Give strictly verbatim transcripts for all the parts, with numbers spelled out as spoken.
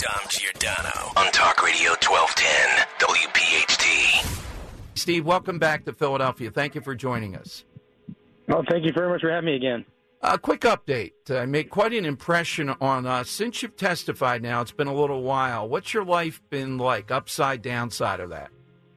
Dom Giordano on Talk Radio twelve ten W P H T. Steve, welcome back to Philadelphia. Thank you for joining us. Well, thank you very much for having me again. A quick update. I uh, made quite an impression on us. Since you've testified now, it's been a little while. What's your life been like, upside, downside of that?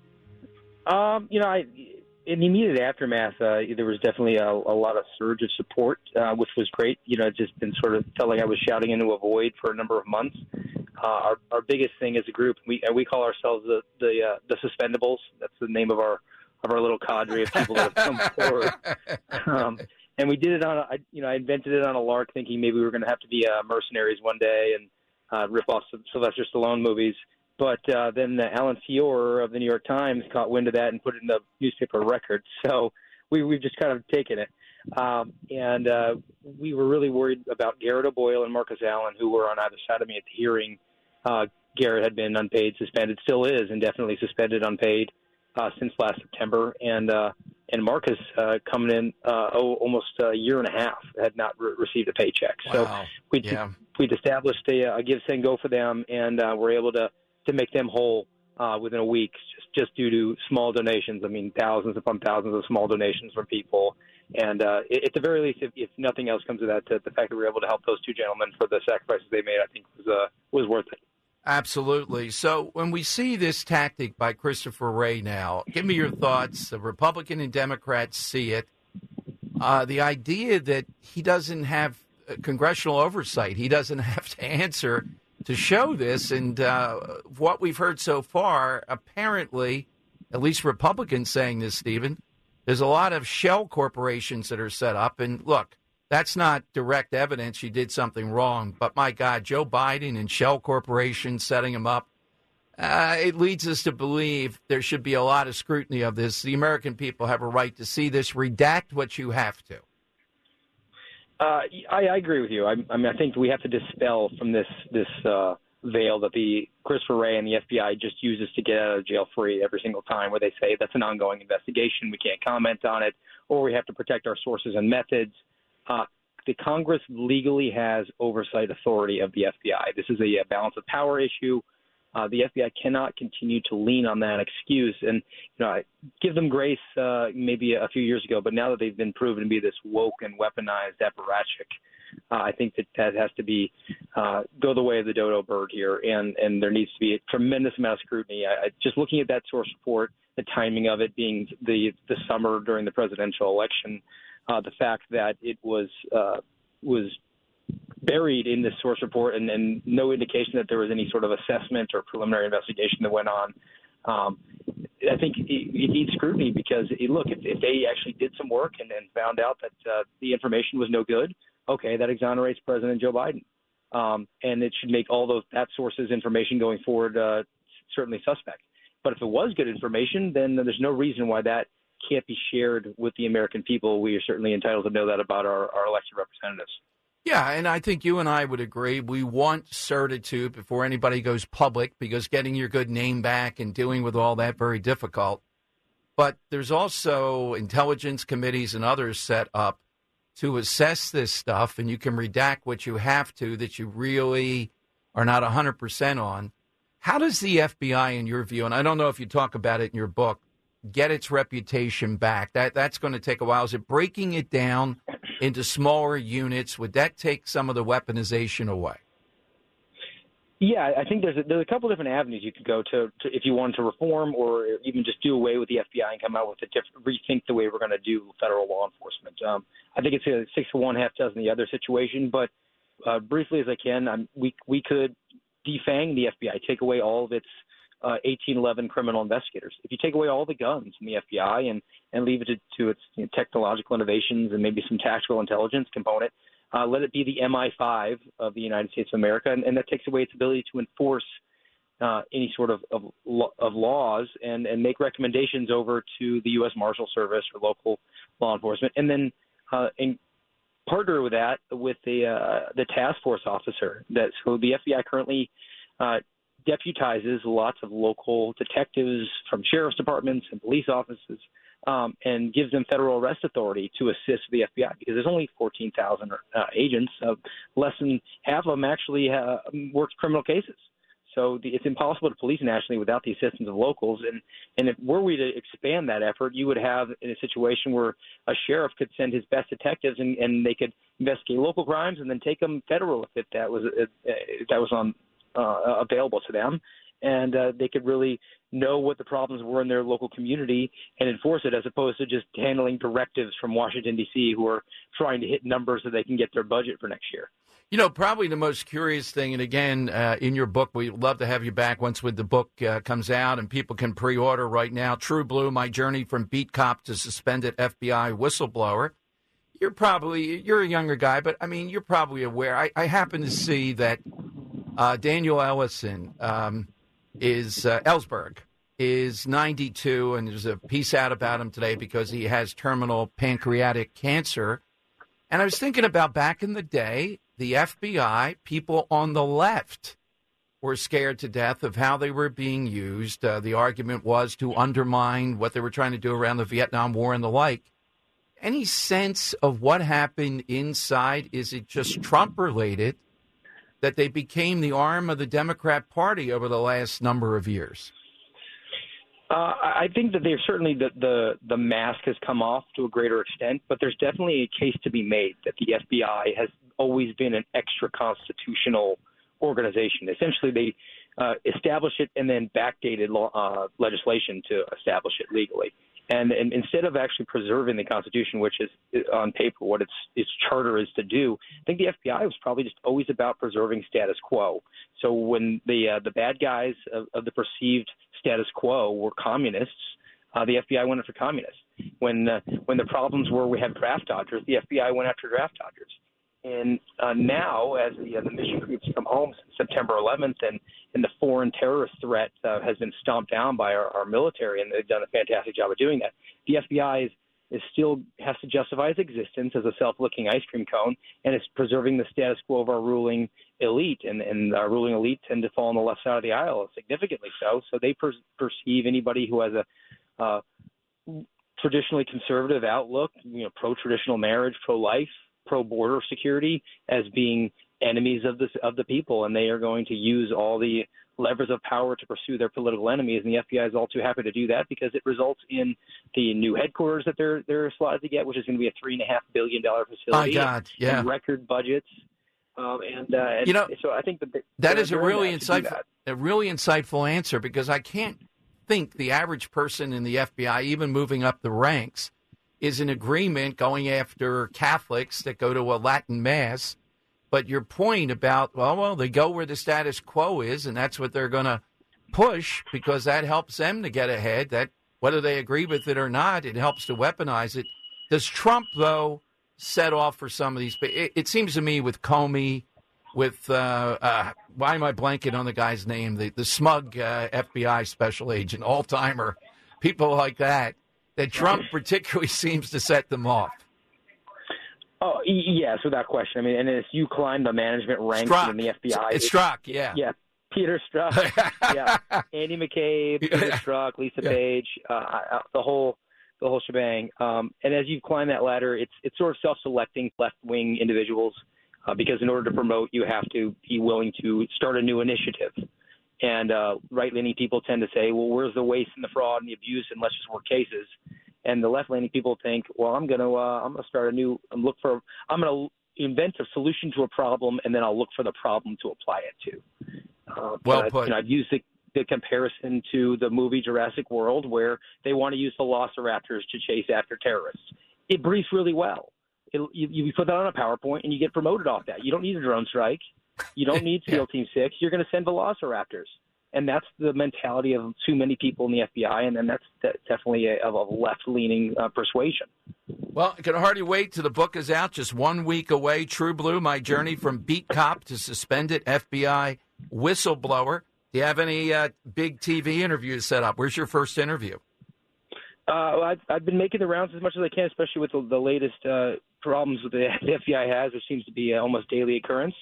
Um, you know, I, in the immediate aftermath, uh, there was definitely a, a lot of surge of support, uh, which was great. You know, it just been sort of felt like I was shouting into a void for a number of months. Uh, our, our biggest thing as a group, we we call ourselves the the, uh, the Suspendables. That's the name of our of our little cadre of people that have come forward. Um, and we did it on, a, you know, I invented it on a lark, thinking maybe we were going to have to be uh, mercenaries one day and uh, rip off some Sylvester Stallone movies. But uh, then uh, Alan Fior of the New York Times caught wind of that and put it in the newspaper record. So we, we've just kind of taken it. Um, and uh, we were really worried about Garrett O'Boyle and Marcus Allen, who were on either side of me at the hearing. Uh, Garrett had been unpaid, suspended, still is indefinitely suspended, unpaid uh, since last September. And uh, and Marcus uh, coming in uh, oh, almost a year and a half had not re- received a paycheck. Wow. So we'd, yeah. we'd established a, a give, send, go for them, and uh, we're able to to make them whole uh, within a week, just, just due to small donations. I mean, thousands upon thousands of small donations from people. And uh, at the very least, if, if nothing else comes of that, the fact that we were able to help those two gentlemen for the sacrifices they made, I think was uh, was worth it. Absolutely. So when we see this tactic by Christopher Wray now, give me your thoughts. The Republican and Democrats see it. Uh, the idea that he doesn't have congressional oversight, he doesn't have to answer to show this. And uh, what we've heard so far, apparently, at least Republicans saying this, Stephen, there's a lot of shell corporations that are set up. And look, that's not direct evidence you did something wrong. But my God, Joe Biden and shell corporations setting him up, uh, it leads us to believe there should be a lot of scrutiny of this. The American people have a right to see this. Redact what you have to. Uh, I, I agree with you. I, I mean, I think we have to dispel from this this uh, veil that the Christopher Wray and the F B I just uses to get out of jail free every single time, where they say that's an ongoing investigation, we can't comment on it, or we have to protect our sources and methods. Uh, the Congress legally has oversight authority of the F B I. This is a, a balance of power issue. Uh, the F B I cannot continue to lean on that excuse. And, you know, I give them grace uh, maybe a few years ago, but now that they've been proven to be this woke and weaponized apparatchik, uh, I think that that has to be uh, go the way of the dodo bird here. And, and there needs to be a tremendous amount of scrutiny. I, I, just looking at that source report, the timing of it being the, the summer during the presidential election, uh, the fact that it was uh, was buried in this source report and, and no indication that there was any sort of assessment or preliminary investigation that went on. Um, I think it, it needs scrutiny because, it, look, if, if they actually did some work and, and found out that uh, the information was no good, okay, that exonerates President Joe Biden. Um, and it should make all those that source's information going forward uh, certainly suspect. But if it was good information, then there's no reason why that can't be shared with the American people. We are certainly entitled to know that about our, our elected representatives. Yeah, and I think you and I would agree. We want certitude before anybody goes public because getting your good name back and dealing with all that very difficult. But there's also intelligence committees and others set up to assess this stuff, and you can redact what you have to that you really are not one hundred percent on. How does the F B I, in your view, and I don't know if you talk about it in your book, get its reputation back? That That's going to take a while. Is it breaking it down into smaller units? Would that take some of the weaponization away? Yeah, I think there's a, there's a couple different avenues you could go to, to if you wanted to reform or even just do away with the F B I and come out with a different, rethink the way we're going to do federal law enforcement. Um, I think it's a six to one, half dozen the other situation. But uh, briefly as I can, I'm, we we could defang the F B I, take away all of its uh, eighteen eleven criminal investigators. If you take away all the guns from the F B I and, and leave it to, to its you know, technological innovations and maybe some tactical intelligence component, Uh, let it be the M I five of the United States of America, and, and that takes away its ability to enforce uh, any sort of of, of laws and, and make recommendations over to the U S Marshal Service or local law enforcement, and then uh, and partner with that with the uh, the task force officer. That so the F B I currently uh, deputizes lots of local detectives from sheriff's departments and police offices. Um, and gives them federal arrest authority to assist the F B I because there's only fourteen thousand uh, agents. Uh, less than half of them actually uh, worked criminal cases. So the, it's impossible to police nationally without the assistance of locals. And, and if were we to expand that effort, you would have in a situation where a sheriff could send his best detectives and, and they could investigate local crimes and then take them federal if it, that was if that was on uh, available to them. And uh, they could really know what the problems were in their local community and enforce it, as opposed to just handling directives from Washington, D C, who are trying to hit numbers so they can get their budget for next year. You know, probably the most curious thing, and again, uh, in your book, we'd love to have you back once when the book uh, comes out and people can pre-order right now, True Blue, My Journey from Beat Cop to Suspended F B I Whistleblower. You're probably, you're a younger guy, but, I mean, you're probably aware. I, I happen to see that uh, Daniel Ellison um, is, uh, Ellsberg, is ninety-two, and there's a piece out about him today because he has terminal pancreatic cancer. And I was thinking about back in the day, the F B I, people on the left were scared to death of how they were being used. Uh, the argument was to undermine what they were trying to do around the Vietnam War and the like. Any sense of what happened inside? Is it just Trump-related that they became the arm of the Democrat Party over the last number of years? Uh, I think that there's certainly the, the the mask has come off to a greater extent, but there's definitely a case to be made that the F B I has always been an extra constitutional organization. Essentially, they uh, established it and then backdated law, uh, legislation to establish it legally. And, and instead of actually preserving the Constitution, which is on paper what its its charter is to do, I think the F B I was probably just always about preserving status quo. So when the uh, the bad guys of, of the perceived status quo were communists, uh, the F B I went after communists. When uh, when the problems were we had draft dodgers, the F B I went after draft dodgers. And uh, now, as the, uh, the mission creeps come home since September eleventh, and, and the foreign terrorist threat uh, has been stomped down by our, our military, and they've done a fantastic job of doing that, the F B I is, is still has to justify its existence as a self-licking ice cream cone, and it's preserving the status quo of our ruling elite, and, and our ruling elite tend to fall on the left side of the aisle, significantly so. So they per- perceive anybody who has a uh, traditionally conservative outlook, you know, pro-traditional marriage, pro-life, pro-border security, as being enemies of the of the people, and they are going to use all the levers of power to pursue their political enemies. And the F B I is all too happy to do that because it results in the new headquarters that they're they're slotted to get, which is going to be a three and a half billion dollar facility. My God, yeah, and record budgets. Um, and, uh, and you know, so I think that that is a really insightful, a really insightful answer, because I can't think the average person in the F B I, even moving up the ranks, is in agreement going after Catholics that go to a Latin Mass. But your point about, well, well, they go where the status quo is, and that's what they're going to push because that helps them to get ahead. That whether they agree with it or not, it helps to weaponize it. Does Trump, though, set off for some of these? It, it seems to me with Comey, with, uh, uh, why am I blanking on the guy's name? The, the smug uh, F B I special agent, all-timer, people like that, that Trump particularly seems to set them off. Oh, yes, without question. I mean, and as you climb the management ranks Strzok. in the F B I. It's Strzok, yeah. Yeah, Peter Strzok. yeah, Andy McCabe, Peter Yeah. Strzok, Lisa Yeah. Page, uh, the whole the whole shebang. Um, and as you climb that ladder, it's it's sort of self-selecting left-wing individuals uh, because in order to promote, you have to be willing to start a new initiative. And uh, right-leaning people tend to say, well, where's the waste and the fraud and the abuse, and let's just work cases. And the left-leaning people think, well, I'm going to uh, I'm going to start a new I'm look for I'm going to invent a solution to a problem, and then I'll look for the problem to apply it to. Uh, Well but, put. You know, I've used the, the comparison to the movie Jurassic World, where they want to use velociraptors to chase after terrorists. It briefs really well. It, you, you put that on a PowerPoint, and you get promoted off that. You don't need a drone strike. You don't need SEAL Team six. You're going to send velociraptors. And that's the mentality of too many people in the F B I, and then that's de- definitely a, of a left-leaning uh, persuasion. Well, I can hardly wait till the book is out, just one week away. True Blue, My Journey from Beat Cop to Suspended F B I Whistleblower. Do you have any uh, big T V interviews set up? Where's your first interview? Uh, I've, I've been making the rounds as much as I can, especially with the, the latest uh, problems that the F B I has, which seems to be an almost daily occurrence.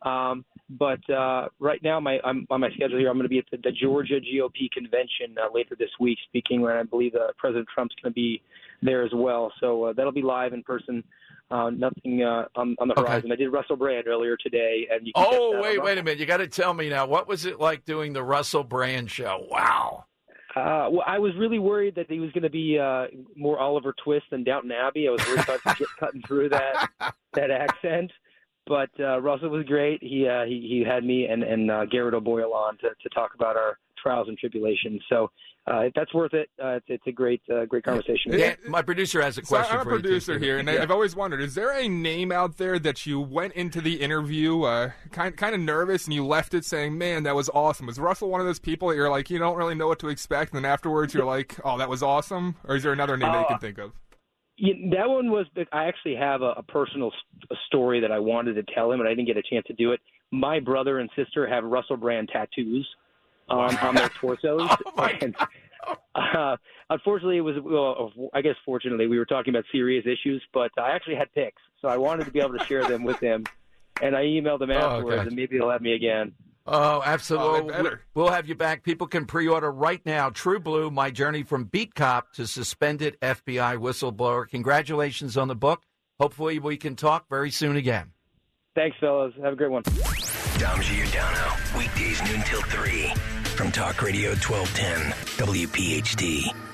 Um, but uh, right now, my I'm on my schedule here. I'm going to be at the, the Georgia G O P convention uh, later this week, speaking. And I believe uh, President Trump's going to be there as well. So uh, that'll be live in person. Uh, nothing uh, on, on the horizon. Okay. I did Russell Brand earlier today, and you can Oh, wait, wait a minute! You got to tell me now. What was it like doing the Russell Brand show? Wow. Uh, well, I was really worried that he was going to be uh, more Oliver Twist than Downton Abbey. I was worried about cutting through that that accent. But uh, Russell was great. He uh, he he had me and and uh, Garrett O'Boyle on to, to talk about our trials and tribulations. So uh, that's worth it. Uh, it's it's a great uh, great conversation. Yeah, my producer has a So question I'm a for you. producer here, and yeah. I've always wondered: is there a name out there that you went into the interview uh, kind kind of nervous, and you left it saying, "Man, that was awesome"? Was Russell one of those people that you're like, you don't really know what to expect, and then afterwards you're like, "Oh, that was awesome"? Or is there another name uh, that you can think of? Yeah, that one was. I actually have a, a personal a story that I wanted to tell him, and I didn't get a chance to do it. My brother and sister have Russell Brand tattoos on, on their torsos. Oh and, uh, unfortunately, it was. Well, I guess fortunately, we were talking about serious issues, but I actually had pics, so I wanted to be able to share them with him. And I emailed him afterwards, oh, and maybe he'll have me again. Oh, absolutely. Oh, we'll have you back. People can pre-order right now. True Blue, My Journey from Beat Cop to Suspended F B I Whistleblower. Congratulations on the book. Hopefully we can talk very soon again. Thanks, fellas. Have a great one. Dom Giordano, weekdays noon till three from Talk Radio twelve ten W P H T.